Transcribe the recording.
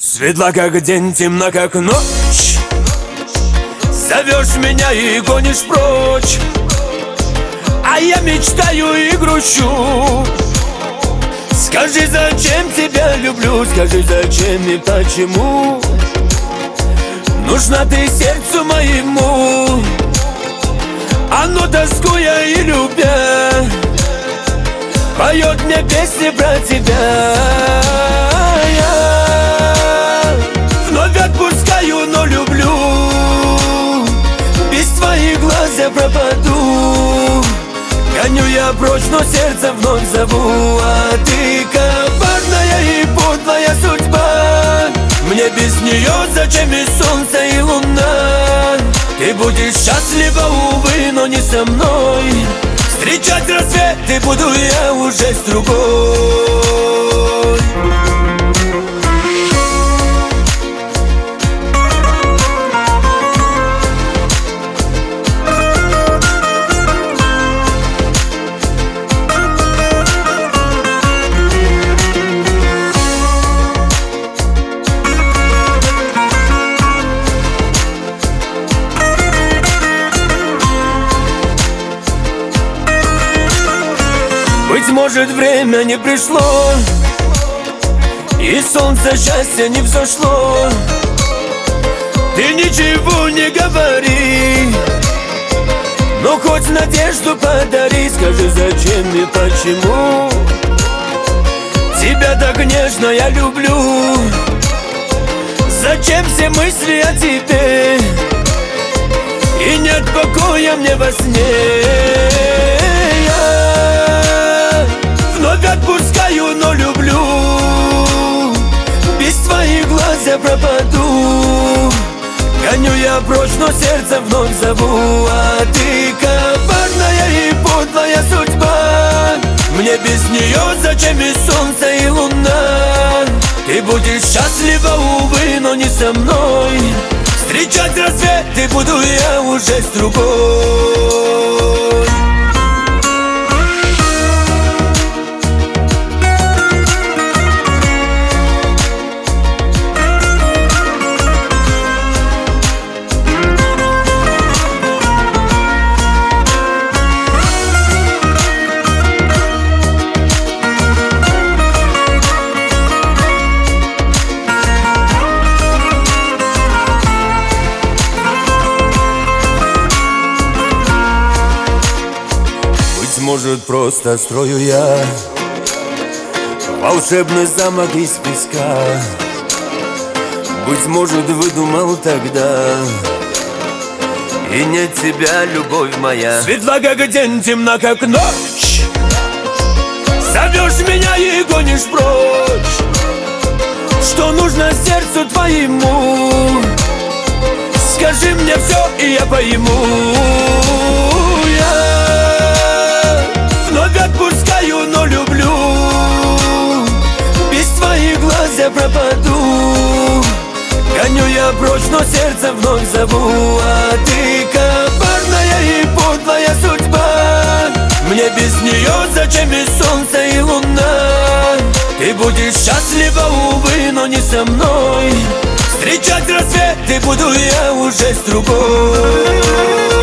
Светла как день, темна как ночь. Зовешь меня и гонишь прочь, а я мечтаю и грущу. Скажи, зачем тебя люблю, скажи, зачем и почему нужна ты сердцу моему. Оно, тоскуя и любя, поет мне песни про тебя. Я вновь отпускаю, но люблю. Без твоих глаз я пропаду. Гоню я прочь, но сердце вновь зову. А ты коварная и подлая судьба. Мне без нее зачем и солнце, и луна? Ты будешь счастлива, увы, но не со мной. Встречать рассветы буду я уже с другой. Быть может, время не пришло, и солнце счастья не взошло. Ты ничего не говори, но хоть надежду подари. Скажи, зачем и почему тебя так нежно я люблю? Зачем все мысли о тебе, и нет покоя мне во сне? Вновь отпускаю, но люблю. Без твоих глаз я пропаду. Гоню я прочь, но сердце вновь зову. А ты коварная и подлая судьба. Мне без нее зачем и солнце, и луна? Ты будешь счастлива, увы, но не со мной. Встречать рассветы буду я уже с другой. Может, просто строю я волшебный замок из песка. Быть может, выдумал тогда, и нет тебя, любовь моя. Светла как день, темна как ночь. Зовешь меня и гонишь прочь. Что нужно сердцу твоему? Скажи мне все, и я пойму. Вновь отпускаю, но люблю. Без твоих глаз я пропаду. Гоню я прочь, но сердце вновь зову. А ты коварная и подлая судьба. Мне без нее зачем и солнце, и луна? Ты будешь счастлива, увы, но не со мной. Встречать рассветы буду я уже с другой.